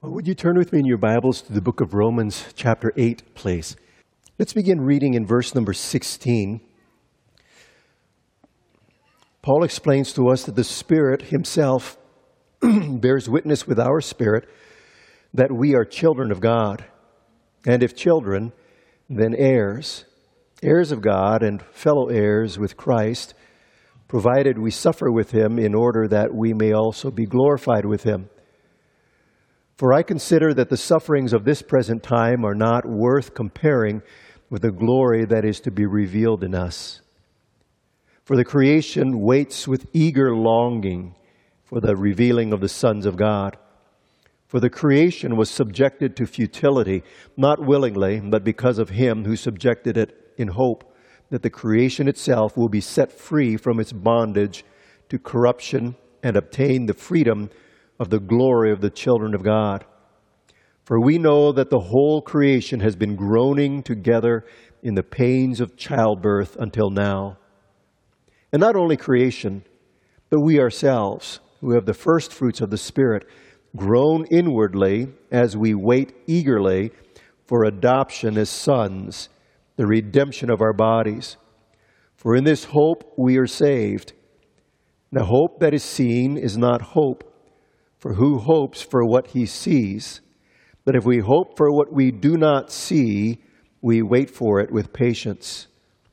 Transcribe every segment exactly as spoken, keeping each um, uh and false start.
Well, would you turn with me in your Bibles to the book of Romans, chapter eight, please? Let's begin reading in verse number sixteen. Paul explains to us that the Spirit himself bears witness with our spirit that we are children of God. And if children, then heirs, heirs of God and fellow heirs with Christ, provided we suffer with him in order that we may also be glorified with him. For I consider that the sufferings of this present time are not worth comparing with the glory that is to be revealed in us. For the creation waits with eager longing for the revealing of the sons of God. For the creation was subjected to futility, not willingly, but because of him who subjected it in hope that the creation itself will be set free from its bondage to corruption and obtain the freedom of the glory of the children of God. For we know that the whole creation has been groaning together in the pains of childbirth until now. And not only creation, but we ourselves, who have the first fruits of the Spirit, groan inwardly as we wait eagerly for adoption as sons, the redemption of our bodies. For in this hope we are saved. The hope that is seen is not hope, for who hopes for what he sees? But if we hope for what we do not see, we wait for it with patience.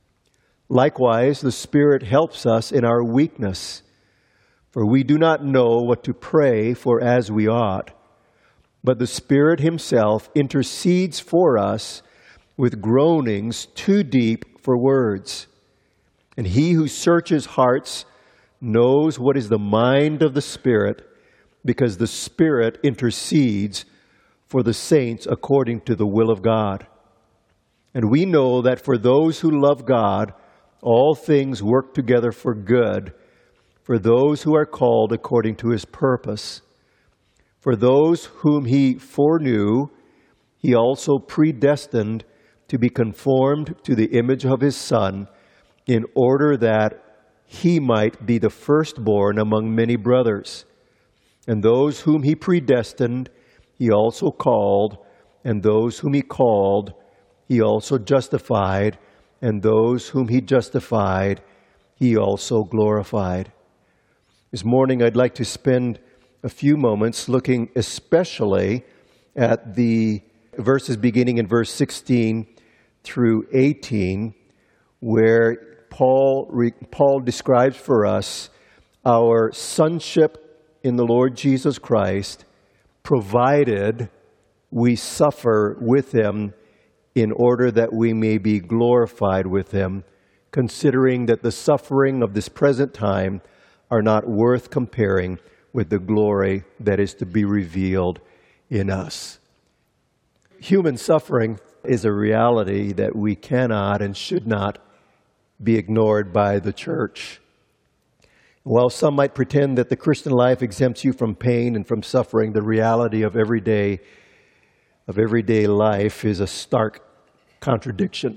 Likewise, the Spirit helps us in our weakness, for we do not know what to pray for as we ought. But the Spirit himself intercedes for us with groanings too deep for words. And he who searches hearts knows what is the mind of the Spirit, because the Spirit intercedes for the saints according to the will of God. And we know that for those who love God, all things work together for good, for those who are called according to his purpose. For those whom he foreknew, he also predestined to be conformed to the image of his Son, in order that he might be the firstborn among many brothers. And those whom he predestined, he also called, and those whom he called, he also justified, and those whom he justified, he also glorified. This morning, I'd like to spend a few moments looking especially at the verses beginning in verse sixteen through eighteen, where Paul, Paul describes for us our sonship in the Lord Jesus Christ, provided we suffer with him in order that we may be glorified with him, considering that the suffering of this present time are not worth comparing with the glory that is to be revealed in us. Human suffering is a reality that we cannot and should not be ignored by the church. While some might pretend that the Christian life exempts you from pain and from suffering, the reality of everyday of everyday life is a stark contradiction.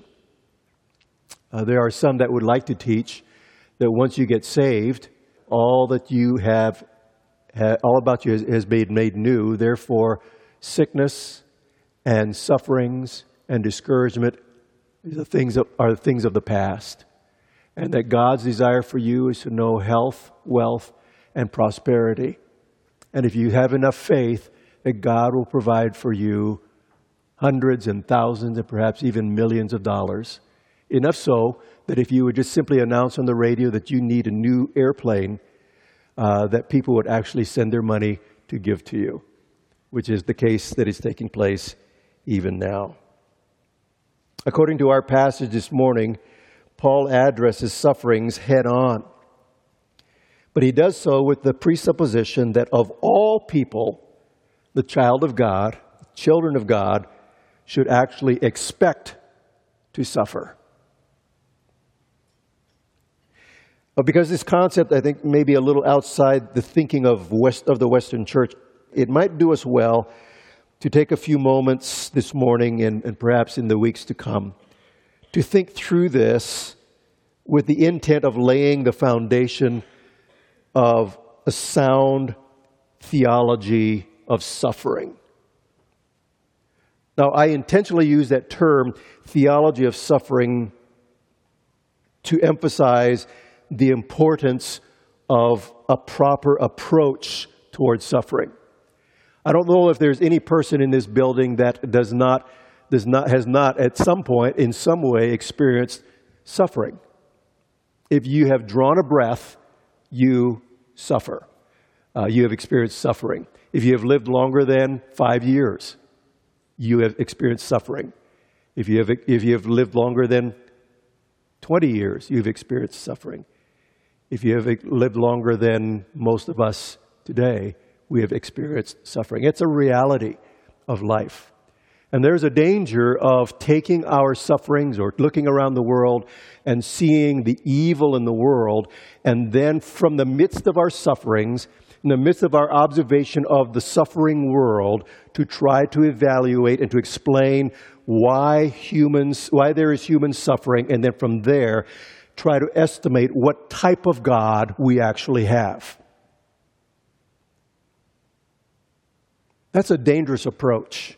Uh, there are some that would like to teach that once you get saved, all that you have, ha, all about you has, has been made new. Therefore, sickness and sufferings and discouragement are the things of, are the things of the past. And that God's desire for you is to know health, wealth, and prosperity. And if you have enough faith, that God will provide for you hundreds and thousands and perhaps even millions of dollars. Enough so that if you would just simply announce on the radio that you need a new airplane, uh, that people would actually send their money to give to you, which is the case that is taking place even now. According to our passage this morning, Paul addresses sufferings head on. But he does so with the presupposition that of all people, the child of God, children of God, should actually expect to suffer. But because this concept, I think, may be a little outside the thinking of West of the Western Church, it might do us well to take a few moments this morning and, and perhaps in the weeks to come to think through this with the intent of laying the foundation of a sound theology of suffering. Now, I intentionally use that term, theology of suffering, to emphasize the importance of a proper approach towards suffering. I don't know if there's any person in this building that does not, does not, has not at some point, in some way, experienced suffering. If you have drawn a breath, you suffer. Uh, you have experienced suffering. If you have lived longer than five years, you have experienced suffering. If you have, if you have lived longer than twenty years, you've experienced suffering. If you have lived longer than most of us today, we have experienced suffering. It's a reality of life. And there's a danger of taking our sufferings or looking around the world and seeing the evil in the world, and then from the midst of our sufferings, in the midst of our observation of the suffering world, to try to evaluate and to explain why humans, why there is human suffering, and then from there, try to estimate what type of God we actually have. That's a dangerous approach.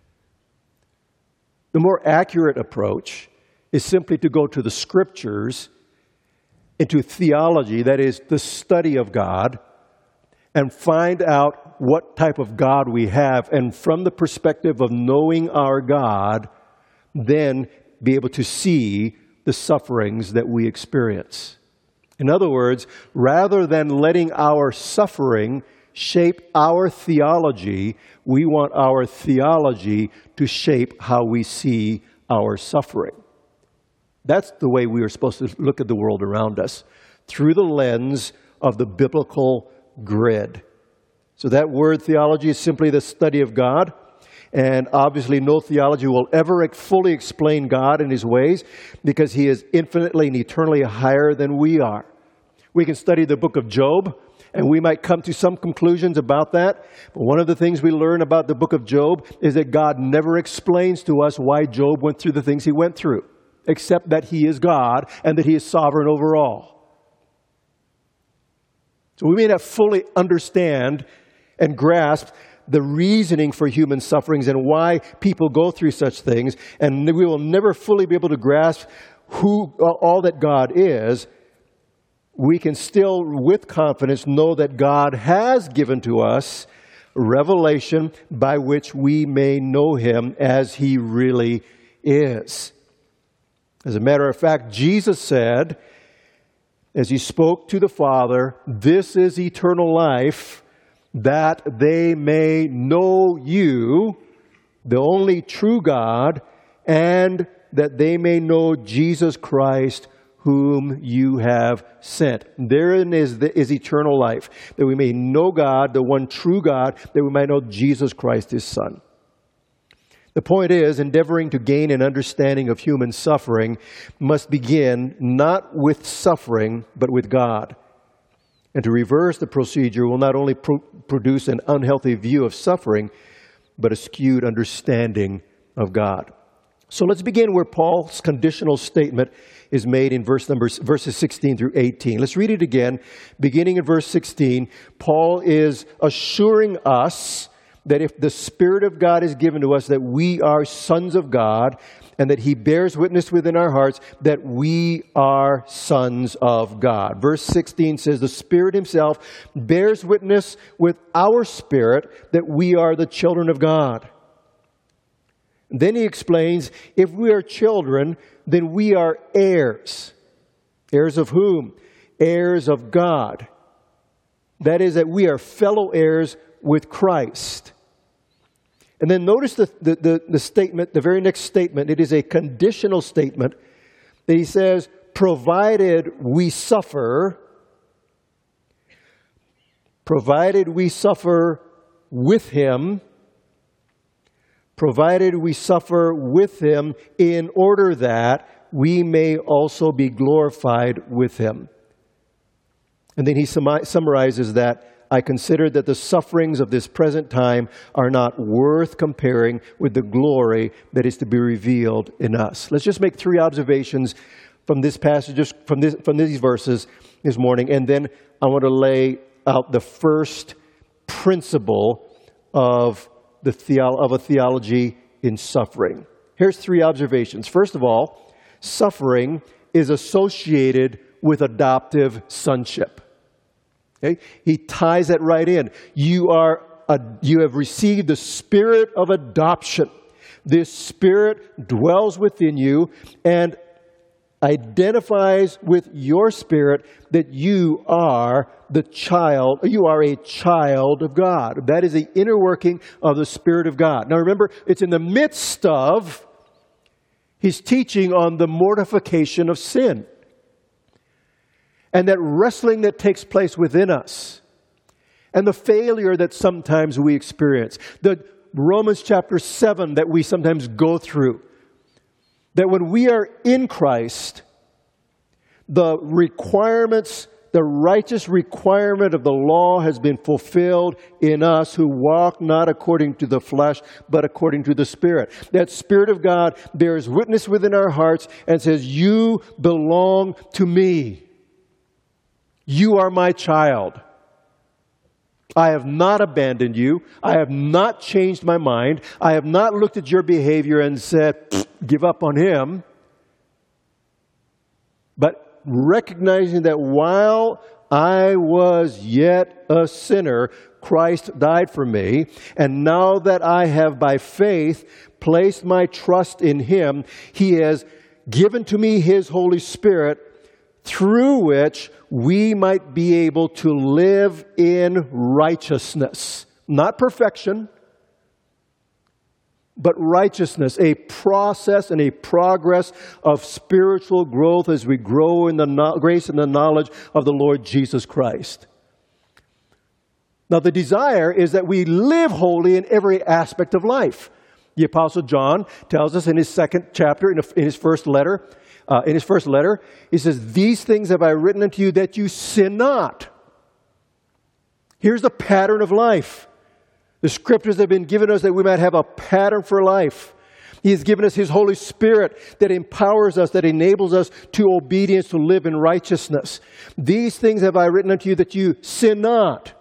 The more accurate approach is simply to go to the Scriptures, into theology, that is, the study of God, and find out what type of God we have, and from the perspective of knowing our God, then be able to see the sufferings that we experience. In other words, rather than letting our suffering shape our theology, we want our theology to shape how we see our suffering. That's the way we are supposed to look at the world around us, through the lens of the biblical grid. So that word theology is simply the study of God. And obviously no theology will ever fully explain God and His ways, because He is infinitely and eternally higher than we are. We can study the book of Job, and we might come to some conclusions about that. But one of the things we learn about the book of Job is that God never explains to us why Job went through the things he went through, except that He is God and that He is sovereign over all. So we may not fully understand and grasp the reasoning for human sufferings and why people go through such things, and we will never fully be able to grasp who all that God is. We can still, with confidence, know that God has given to us revelation by which we may know Him as He really is. As a matter of fact, Jesus said, as He spoke to the Father, "This is eternal life, that they may know you, the only true God, and that they may know Jesus Christ, whom you have sent." Therein is, the, is eternal life, that we may know God, the one true God, that we might know Jesus Christ, His Son. The point is, endeavoring to gain an understanding of human suffering must begin not with suffering, but with God. And to reverse the procedure will not only pro- produce an unhealthy view of suffering, but a skewed understanding of God. So let's begin where Paul's conditional statement is made in verse numbers, verses sixteen through eighteen. Let's read it again. Beginning in verse sixteen, Paul is assuring us that if the Spirit of God is given to us, that we are sons of God, and that He bears witness within our hearts that we are sons of God. Verse sixteen says, "The Spirit Himself bears witness with our spirit that we are the children of God." Then he explains, if we are children, then we are heirs. Heirs of whom? Heirs of God. That is, that we are fellow heirs with Christ. And then notice the, the, the, the statement, the very next statement. It is a conditional statement that he says, provided we suffer, provided we suffer with Him, provided we suffer with Him in order that we may also be glorified with Him. And then he summa- summarizes that, I consider that the sufferings of this present time are not worth comparing with the glory that is to be revealed in us. Let's just make three observations from this passage, just from, this, from these verses this morning, and then I want to lay out the first principle of the theo- of a theology in suffering. Here's three observations. First of all, suffering is associated with adoptive sonship. Okay? He ties that right in. You are a, you have received the spirit of adoption. This spirit dwells within you and identifies with your spirit that you are the child, you are a child of God. That is the inner working of the Spirit of God. Now remember, it's in the midst of his teaching on the mortification of sin. And that wrestling that takes place within us. And the failure that sometimes we experience. The Romans chapter seven that we sometimes go through. That when we are in Christ, the requirements, the righteous requirement of the law has been fulfilled in us who walk not according to the flesh, but according to the Spirit. That Spirit of God bears witness within our hearts and says, you belong to me. You are my child. I have not abandoned you. I have not changed my mind. I have not looked at your behavior and said, give up on him. But recognizing that while I was yet a sinner, Christ died for me. And now that I have by faith placed my trust in him, he has given to me his Holy Spirit, through which we might be able to live in righteousness. Not perfection, but righteousness. A process and a progress of spiritual growth as we grow in the no- grace and the knowledge of the Lord Jesus Christ. Now the desire is that we live holy in every aspect of life. The Apostle John tells us in his second chapter, in his first letter, Uh, in his first letter, he says, these things have I written unto you that you sin not. Here's the pattern of life. The scriptures have been given us that we might have a pattern for life. He has given us his Holy Spirit that empowers us, that enables us to obedience, to live in righteousness. These things have I written unto you that you sin not.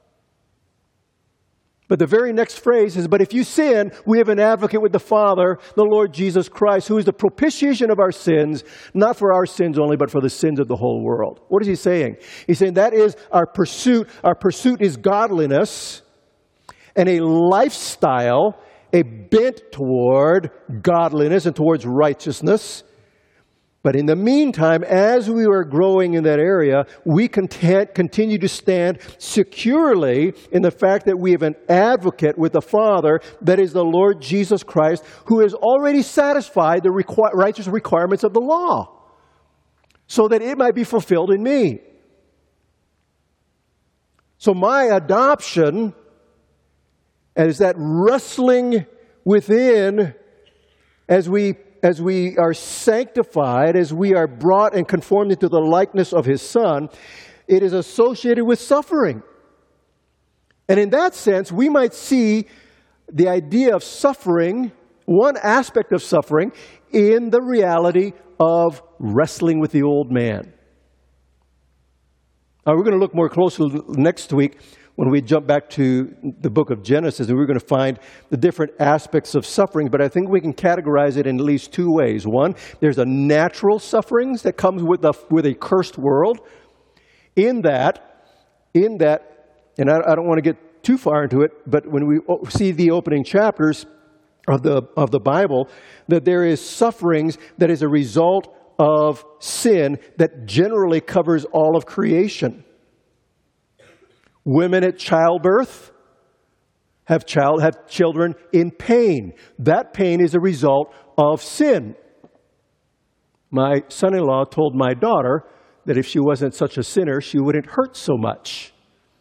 But the very next phrase is, but if you sin, we have an advocate with the Father, the Lord Jesus Christ, who is the propitiation of our sins, not for our sins only, but for the sins of the whole world. What is he saying? He's saying that is our pursuit. Our pursuit is godliness and a lifestyle, a bent toward godliness and towards righteousness. But in the meantime, as we are growing in that area, we continue to stand securely in the fact that we have an advocate with the Father, that is the Lord Jesus Christ, who has already satisfied the requ- righteous requirements of the law, so that it might be fulfilled in me. So my adoption is that wrestling within as we As we are sanctified, as we are brought and conformed into the likeness of his Son, it is associated with suffering. And in that sense, we might see the idea of suffering, one aspect of suffering, in the reality of wrestling with the old man. Now, we're going to look more closely next week when we jump back to the book of Genesis, and we're going to find the different aspects of suffering, but I think we can categorize it in at least two ways. One, there's a natural sufferings that comes with a, with a cursed world. In that, in that, and I, I don't want to get too far into it, but when we see the opening chapters of the, of the Bible, that there is sufferings that is a result of sin that generally covers all of creation. Women at childbirth have child have children in pain. That pain is a result of sin. My son-in-law told my daughter that if she wasn't such a sinner, she wouldn't hurt so much.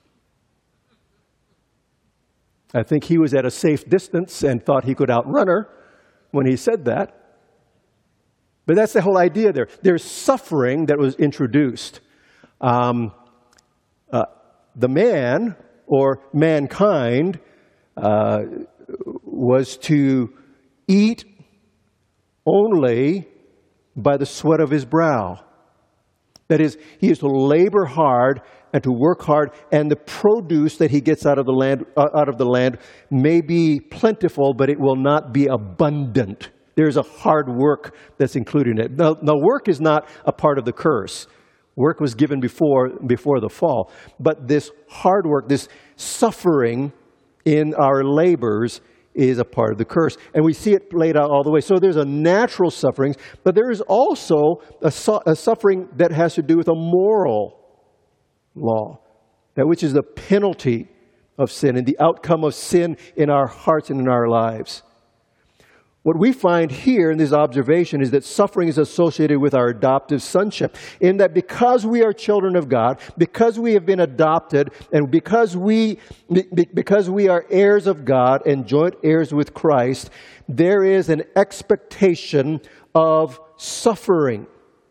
I think he was at a safe distance and thought he could outrun her when he said that. But that's the whole idea there. There's suffering that was introduced. Um, uh, The man, or mankind, uh, was to eat only by the sweat of his brow. That is, he is to labor hard and to work hard, and the produce that he gets out of the land, uh, out of the land may be plentiful, but it will not be abundant. There's a hard work that's included in it. Now, now work is not a part of the curse. Work was given before, before the fall. But this hard work, this suffering in our labors is a part of the curse. And we see it played out all the way. So there's a natural suffering, but there is also a, su- a suffering that has to do with a moral law, that which is the penalty of sin and the outcome of sin in our hearts and in our lives. What we find here in this observation is that suffering is associated with our adoptive sonship, in that because we are children of God, because we have been adopted, and because we, because we are heirs of God and joint heirs with Christ, there is an expectation of suffering.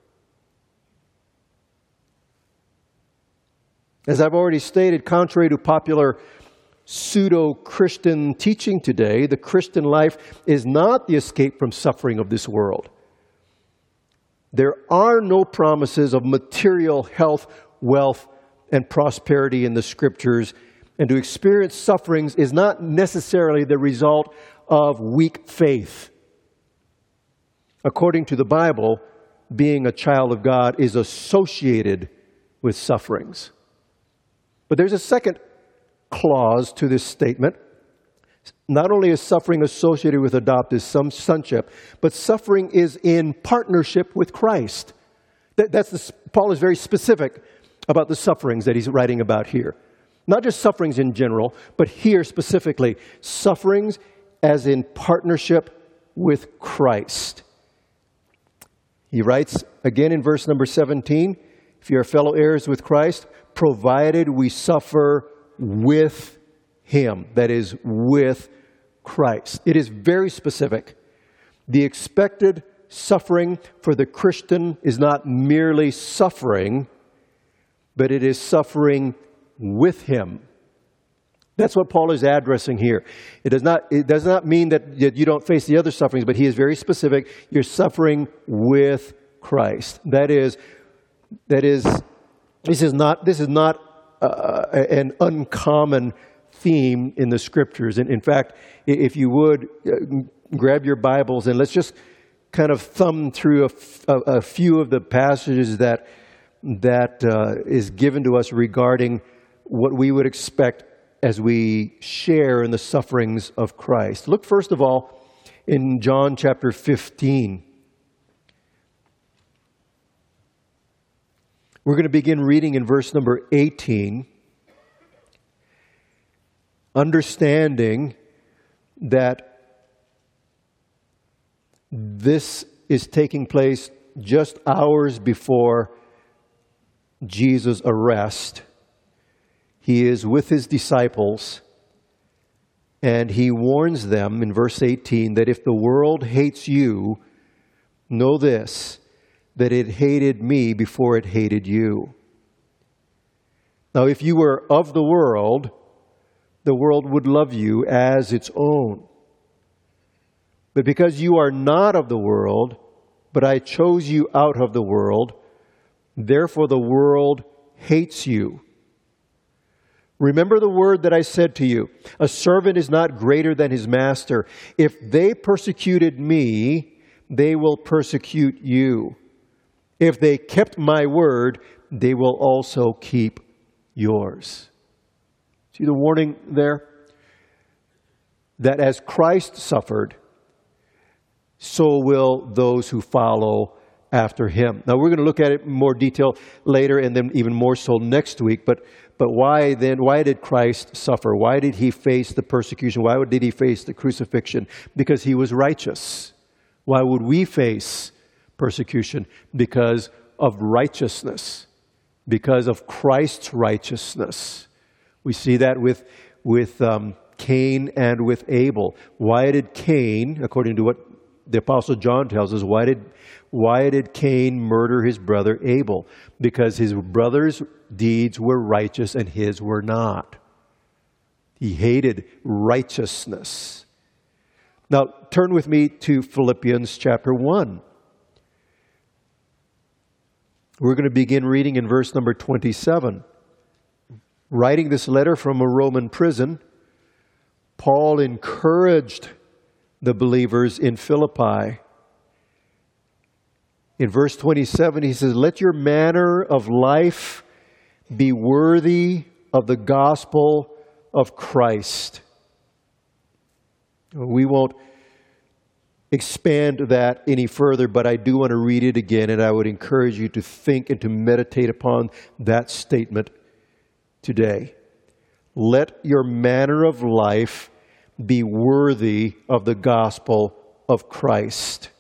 As I've already stated, contrary to popular pseudo-Christian teaching today, the Christian life is not the escape from suffering of this world. There are no promises of material health, wealth, and prosperity in the Scriptures, and to experience sufferings is not necessarily the result of weak faith. According to the Bible, being a child of God is associated with sufferings. But there's a second clause to this statement. Not only is suffering associated with adoptive sonship, but suffering is in partnership with Christ. That, that's the, Paul is very specific about the sufferings that he's writing about here. Not just sufferings in general, but here specifically, sufferings as in partnership with Christ. He writes again in verse number seventeen, if you are fellow heirs with Christ, provided we suffer with Him, that is, with Christ. It is very specific. The expected suffering for the Christian is not merely suffering, but it is suffering with Him. That's what Paul is addressing here. It does not, it does not mean that you don't face the other sufferings, but he is very specific. You're suffering with Christ. That is, that is, this is not, this is not uh, an uncommon theme in the Scriptures. And in fact, if you would, uh, grab your Bibles and let's just kind of thumb through a, a, a few of the passages that, that uh, is given to us regarding what we would expect as we share in the sufferings of Christ. Look first of all in John chapter fifteen. We're going to begin reading in verse number eighteen, understanding that this is taking place just hours before Jesus' arrest. He is with his disciples, and he warns them in verse eighteen that if the world hates you, know this, that it hated me before it hated you. Now, if you were of the world, the world would love you as its own. But because you are not of the world, but I chose you out of the world, therefore the world hates you. Remember the word that I said to you, a servant is not greater than his master. If they persecuted me, they will persecute you. If they kept my word, they will also keep yours. See the warning there? That as Christ suffered, so will those who follow after him. Now we're going to look at it in more detail later and then even more so next week. But but why then, why did Christ suffer? Why did he face the persecution? Why did he face the crucifixion? Because he was righteous. Why would we face persecution? Because of righteousness. Because of Christ's righteousness. We see that with, with um, Cain and with Abel. Why did Cain, according to what the Apostle John tells us, why did, why did Cain murder his brother Abel? Because his brother's deeds were righteous and his were not. He hated righteousness. Now, turn with me to Philippians chapter one. We're going to begin reading in verse number twenty-seven. Writing this letter from a Roman prison, Paul encouraged the believers in Philippi. In verse twenty-seven, he says, "Let your manner of life be worthy of the gospel of Christ." We won't expand that any further, but I do want to read it again, and I would encourage you to think and to meditate upon that statement today. Let your manner of life be worthy of the gospel of Christ.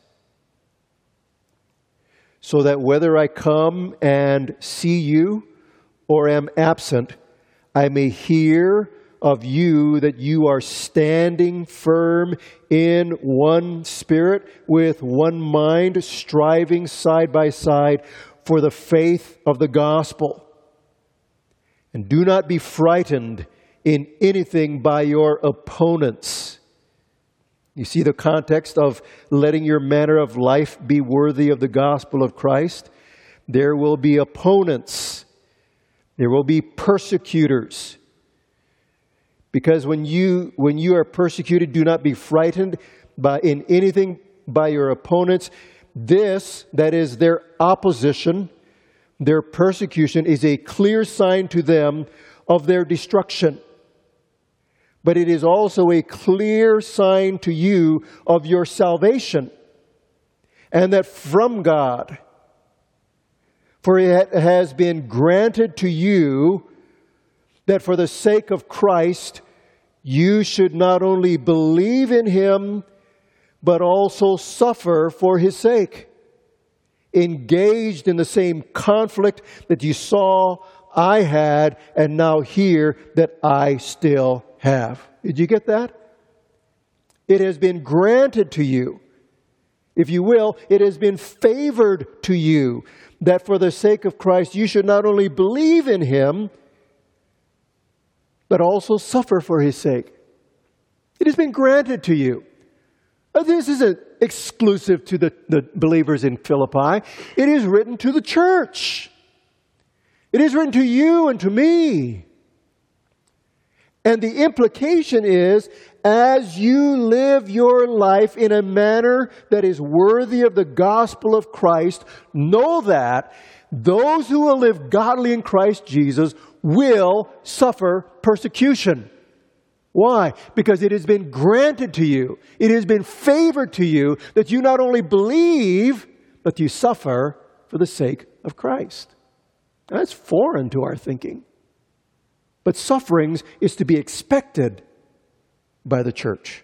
So that whether I come and see you or am absent, I may hear of you that you are standing firm in one spirit, with one mind, striving side by side for the faith of the gospel. And do not be frightened in anything by your opponents. You see the context of letting your manner of life be worthy of the gospel of Christ? There will be opponents. There will be persecutors. Because when you when you are persecuted, do not be frightened by in anything by your opponents. This, that is their opposition, their persecution, is a clear sign to them of their destruction. But it is also a clear sign to you of your salvation, and that from God. For it has been granted to you that for the sake of Christ, you should not only believe in Him, but also suffer for His sake, engaged in the same conflict that you saw I had and now hear that I still have. Did you get that? It has been granted to you. If you will, it has been favored to you that for the sake of Christ, you should not only believe in Him, but also suffer for His sake. It has been granted to you. This isn't exclusive to the, the believers in Philippi. It is written to the church. It is written to you and to me. And the implication is, as you live your life in a manner that is worthy of the gospel of Christ, know that those who will live godly in Christ Jesus will suffer persecution. Why? Because it has been granted to you, it has been favored to you that you not only believe, but you suffer for the sake of Christ. That's foreign to our thinking. But sufferings is to be expected by the church.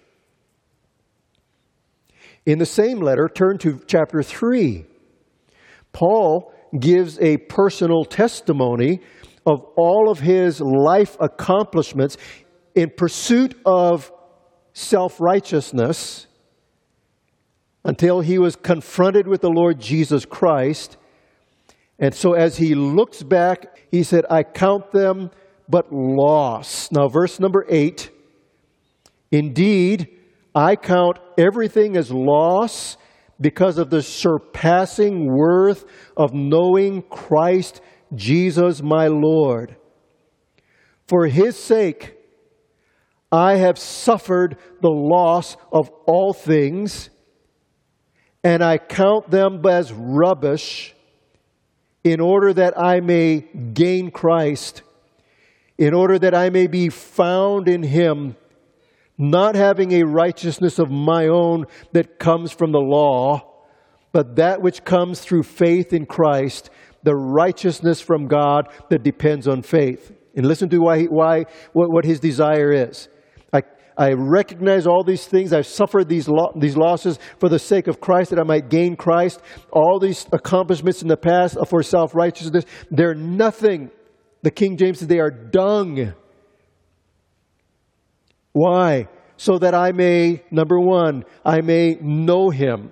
In the same letter, turn to chapter three. Paul gives a personal testimony of all of his life accomplishments in pursuit of self-righteousness until he was confronted with the Lord Jesus Christ. And so as he looks back, he said, I count them but loss. Now verse number eight, indeed, I count everything as loss because of the surpassing worth of knowing Christ Jesus my Lord. For His sake, I have suffered the loss of all things, and I count them as rubbish, in order that I may gain Christ, in order that I may be found in Him, not having a righteousness of my own that comes from the law, but that which comes through faith in Christ, the righteousness from God that depends on faith. And listen to why, why what, what his desire is. I, I recognize all these things. I've suffered these, lo- these losses for the sake of Christ, that I might gain Christ. All these accomplishments in the past for self-righteousness, they're nothing. The King James says they are dung. Why? So that I may, number one, I may know Him.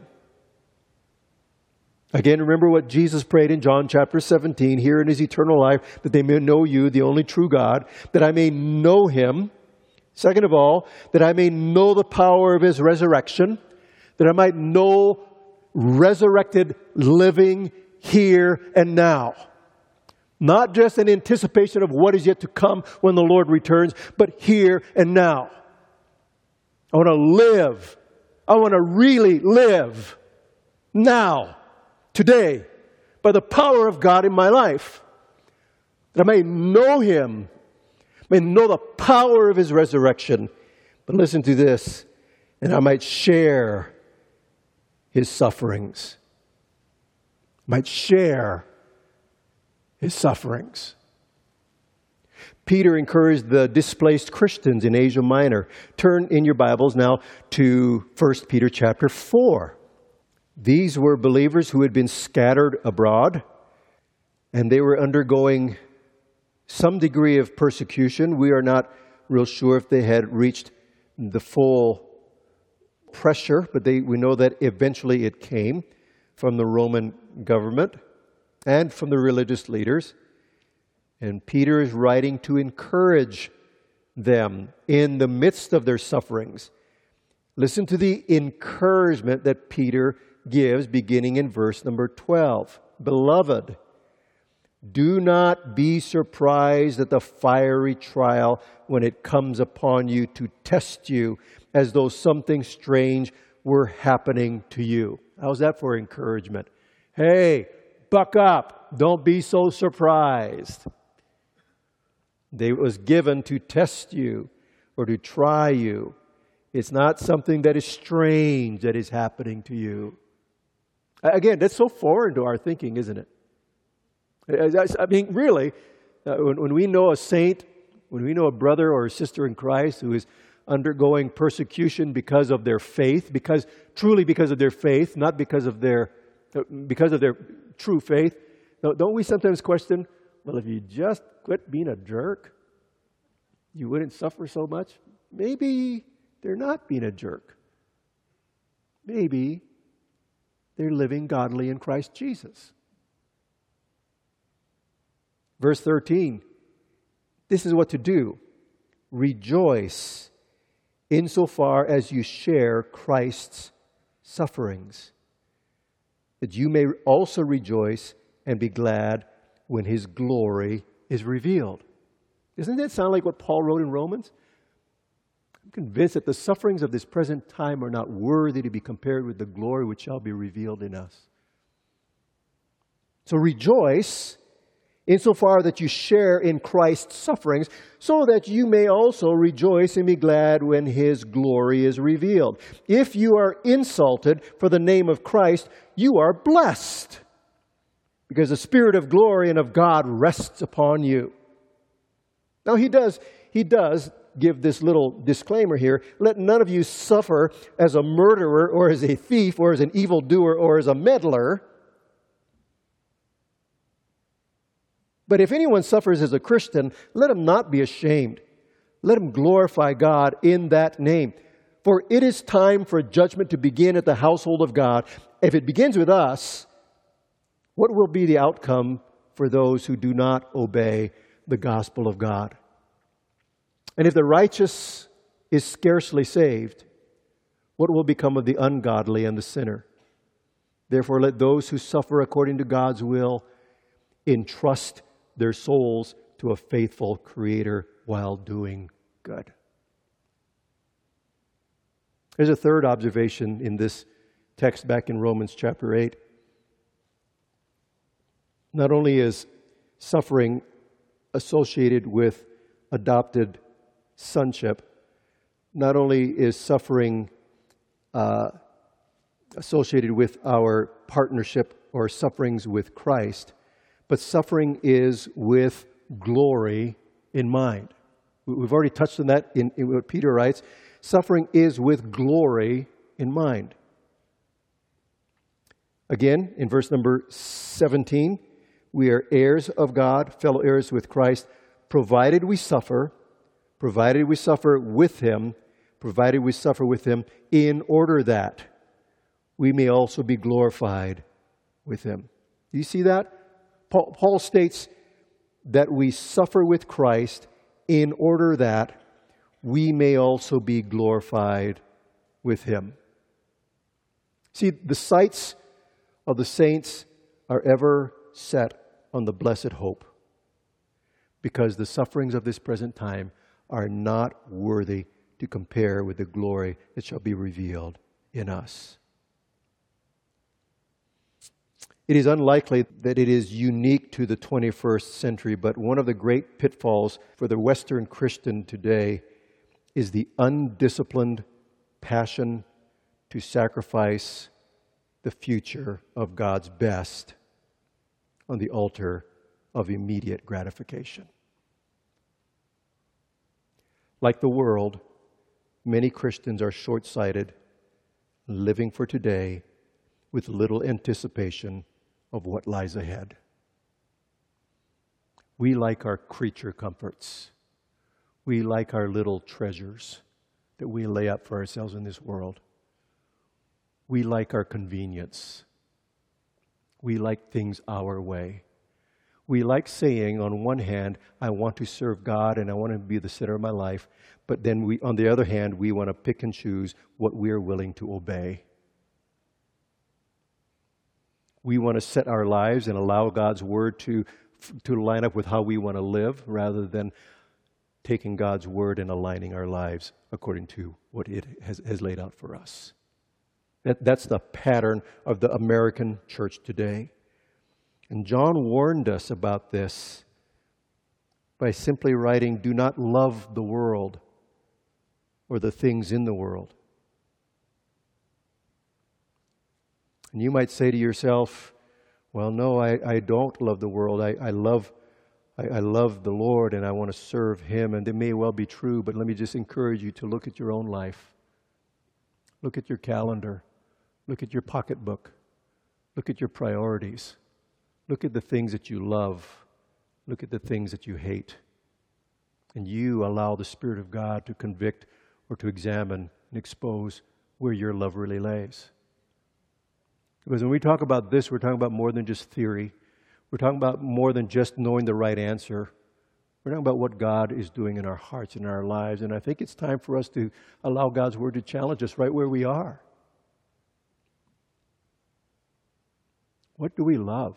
Again, remember what Jesus prayed in John chapter seventeen, here in His eternal life, that they may know you, the only true God, that I may know Him. Second of all, that I may know the power of His resurrection, that I might know resurrected, living here and now. Not just an anticipation of what is yet to come when the Lord returns, but here and now. I want to live. I want to really live now, today, by the power of God in my life. That I may know Him, may know the power of His resurrection. But listen to this, and I might share His sufferings. Might share His sufferings. Peter encouraged the displaced Christians in Asia Minor. Turn in your Bibles now to First Peter chapter four. These were believers who had been scattered abroad, and they were undergoing some degree of persecution. We are not real sure if they had reached the full pressure, but they, we know that eventually it came from the Roman government and from the religious leaders. And Peter is writing to encourage them in the midst of their sufferings. Listen to the encouragement that Peter gives beginning in verse number twelve. Beloved, do not be surprised at the fiery trial when it comes upon you to test you as though something strange were happening to you. How's that for encouragement? Hey, buck up. Don't be so surprised. It was given to test you or to try you. It's not something that is strange that is happening to you. Again, that's so foreign to our thinking, isn't it? I mean, really, when we know a saint, when we know a brother or a sister in Christ who is undergoing persecution because of their faith, because truly because of their faith, not because of their because of their true faith, don't we sometimes question, well, if you just quit being a jerk, you wouldn't suffer so much? Maybe they're not being a jerk. Maybe they're living godly in Christ Jesus. Verse thirteen, this is what to do. Rejoice insofar as you share Christ's sufferings, that you may also rejoice and be glad when His glory is revealed. Doesn't that sound like what Paul wrote in Romans? I'm convinced that the sufferings of this present time are not worthy to be compared with the glory which shall be revealed in us. So rejoice insofar that you share in Christ's sufferings, so that you may also rejoice and be glad when His glory is revealed. If you are insulted for the name of Christ, you are blessed, because the Spirit of glory and of God rests upon you. Now he does, he does give this little disclaimer here. Let none of you suffer as a murderer or as a thief or as an evildoer or as a meddler. But if anyone suffers as a Christian, let him not be ashamed. Let him glorify God in that name. For it is time for judgment to begin at the household of God. If it begins with us, what will be the outcome for those who do not obey the gospel of God? And if the righteous is scarcely saved, what will become of the ungodly and the sinner? Therefore, let those who suffer according to God's will entrust their souls to a faithful Creator while doing good. There's a third observation in this text back in Romans chapter eight. Not only is suffering associated with adopted sonship, not only is suffering uh, associated with our partnership or sufferings with Christ, but suffering is with glory in mind. We've already touched on that in, in what Peter writes. Suffering is with glory in mind. Again, in verse number seventeen, we are heirs of God, fellow heirs with Christ, provided we suffer, provided we suffer with Him, provided we suffer with Him in order that we may also be glorified with Him. Do you see that? Paul, Paul states that we suffer with Christ in order that we may also be glorified with Him. See, the sights of the saints are ever set on the blessed hope, because the sufferings of this present time are not worthy to compare with the glory that shall be revealed in us. It is unlikely that it is unique to the twenty-first century, but one of the great pitfalls for the Western Christian today is the undisciplined passion to sacrifice the future of God's best on the altar of immediate gratification. Like the world, many Christians are short-sighted, living for today with little anticipation of what lies ahead. We like our creature comforts. We like our little treasures that we lay up for ourselves in this world. We like our convenience. We like things our way. We like saying, on one hand, I want to serve God and I want to be the center of my life, but then we, on the other hand, we want to pick and choose what we are willing to obey. We want to set our lives and allow God's Word to, to line up with how we want to live, rather than taking God's Word and aligning our lives according to what it has, has laid out for us. That, that's the pattern of the American church today. And John warned us about this by simply writing, "Do not love the world or the things in the world." And you might say to yourself, well, no, I, I don't love the world. I, I love I, I love the Lord and I want to serve Him. And it may well be true, but let me just encourage you to look at your own life. Look at your calendar. Look at your pocketbook. Look at your priorities. Look at the things that you love. Look at the things that you hate. And you allow the Spirit of God to convict or to examine and expose where your love really lays. Because when we talk about this, we're talking about more than just theory. We're talking about more than just knowing the right answer. We're talking about what God is doing in our hearts and in our lives. And I think it's time for us to allow God's Word to challenge us right where we are. What do we love?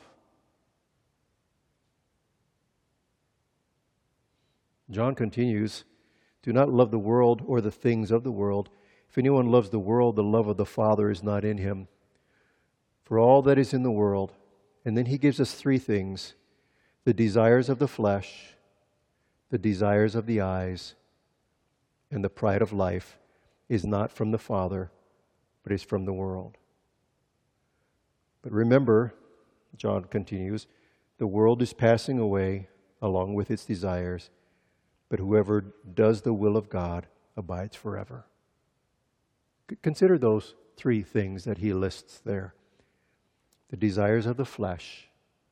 John continues, "Do not love the world or the things of the world. If anyone loves the world, the love of the Father is not in him. For all that is in the world," and then he gives us three things: the desires of the flesh, the desires of the eyes, and the pride of life is not from the Father, but is from the world. But remember, John continues, the world is passing away along with its desires, but whoever does the will of God abides forever. Consider those three things that he lists there: the desires of the flesh,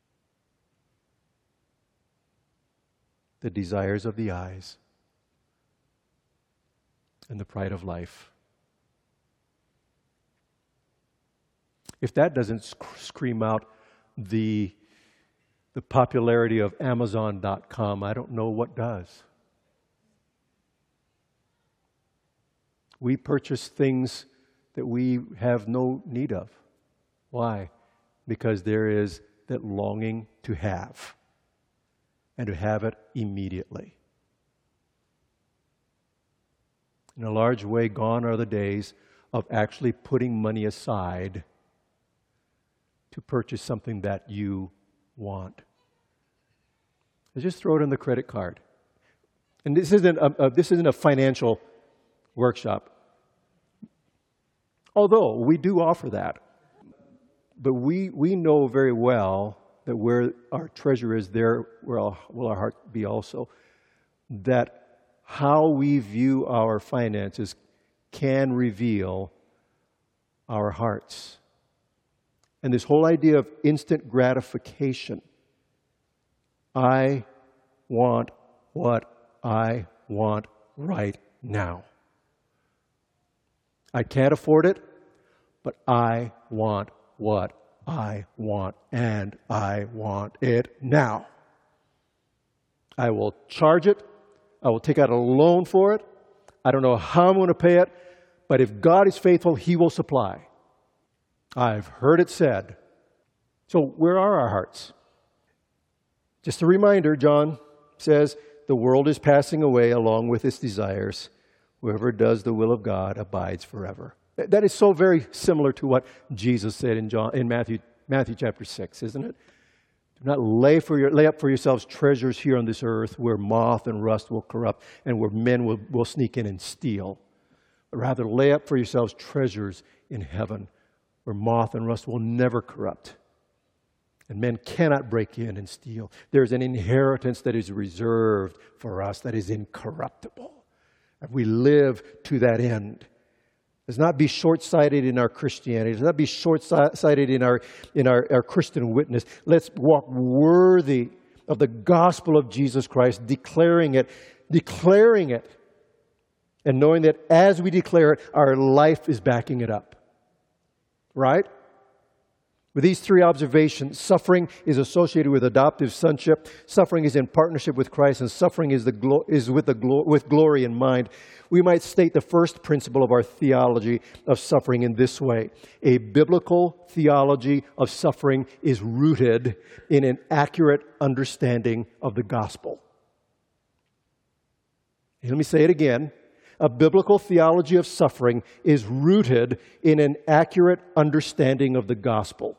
the desires of the eyes, and the pride of life. If that doesn't sc- scream out the, the popularity of Amazon dot com, I don't know what does. We purchase things that we have no need of. Why? Because there is that longing to have, and to have it immediately. In a large way, gone are the days of actually putting money aside to purchase something that you want. Just throw it on the credit card. And this isn't a, a, this isn't a financial workshop, although we do offer that. But we, we know very well that where our treasure is, there will our heart be also. That how we view our finances can reveal our hearts. And this whole idea of instant gratification. I want what I want right now. I can't afford it, but I want what I want, and I want it now. I will charge it. I will take out a loan for it. I don't know how I'm going to pay it, but if God is faithful, He will supply. I've heard it said, So where are our hearts? Just a reminder, John says, the world is passing away along with its desires. Whoever does the will of God abides forever. That is so very similar to what Jesus said in John in Matthew Matthew chapter six, isn't it? Do not lay for your lay up for yourselves treasures here on this earth where moth and rust will corrupt and where men will, will sneak in and steal. But rather lay up for yourselves treasures in heaven where moth and rust will never corrupt. And men cannot break in and steal. There's an inheritance that is reserved for us that is incorruptible. And we live to that end. Let's not be short-sighted in our Christianity. Let's not be short-sighted in our in our, our Christian witness. Let's walk worthy of the gospel of Jesus Christ, declaring it, declaring it, and knowing that as we declare it, our life is backing it up. Right? With these three observations, suffering is associated with adoptive sonship, suffering is in partnership with Christ, and suffering is, the glo- is with, the glo- with glory in mind. We might state the first principle of our theology of suffering in this way. A biblical theology of suffering is rooted in an accurate understanding of the gospel. And let me say it again. A biblical theology of suffering is rooted in an accurate understanding of the gospel.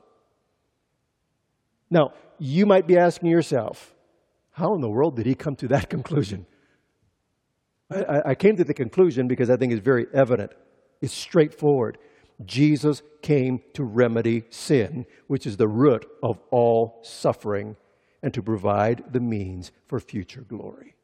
Now, you might be asking yourself, how in the world did he come to that conclusion? I, I came to the conclusion because I think it's very evident. It's straightforward. Jesus came to remedy sin, which is the root of all suffering, and to provide the means for future glory.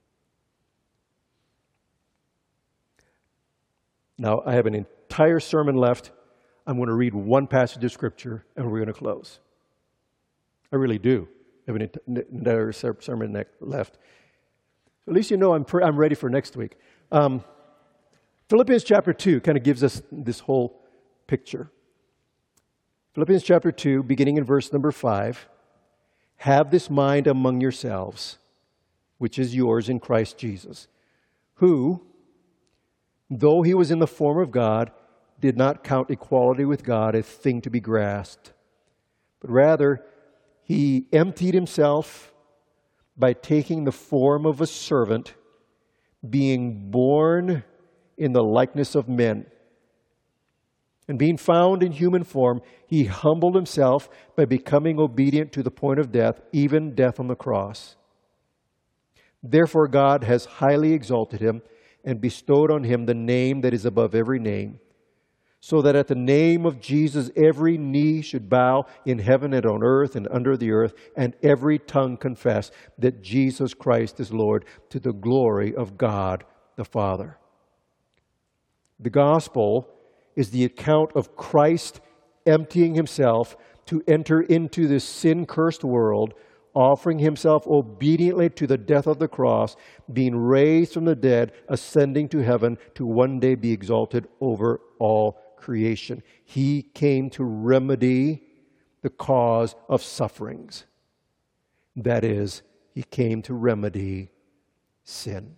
Now, I have an entire sermon left. I'm going to read one passage of Scripture, and we're going to close. I really do have an entire sermon left. So at least you know I'm, pre- I'm ready for next week. Um, Philippians chapter two kind of gives us this whole picture. Philippians chapter two, beginning in verse number five. Have this mind among yourselves, which is yours in Christ Jesus, who, though he was in the form of God, did not count equality with God a thing to be grasped, but rather he emptied himself by taking the form of a servant, being born in the likeness of men. And being found in human form, he humbled himself by becoming obedient to the point of death, even death on the cross. Therefore God has highly exalted him and bestowed on him the name that is above every name, so that at the name of Jesus every knee should bow in heaven and on earth and under the earth, and every tongue confess that Jesus Christ is Lord, to the glory of God the Father. The gospel is the account of Christ emptying himself to enter into this sin-cursed world, offering himself obediently to the death of the cross, being raised from the dead, ascending to heaven to one day be exalted over all creation. He came to remedy the cause of sufferings. That is, he came to remedy sin.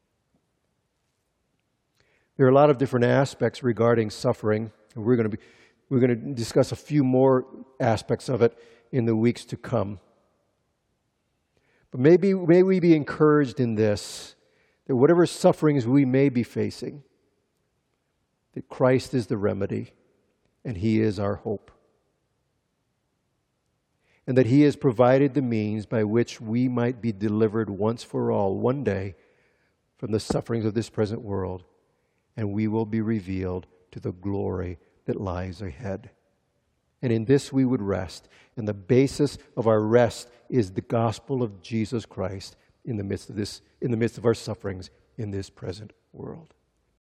There are a lot of different aspects regarding suffering, and we're going to be we're going to discuss a few more aspects of it in the weeks to come. But maybe may we be encouraged in this, that whatever sufferings we may be facing, that Christ is the remedy, and he is our hope. And that he has provided the means by which we might be delivered once for all, one day, from the sufferings of this present world, and we will be revealed to the glory that lies ahead. And in this we would rest, and the basis of our rest is the gospel of Jesus Christ in the midst of this, in the midst of our sufferings in this present world.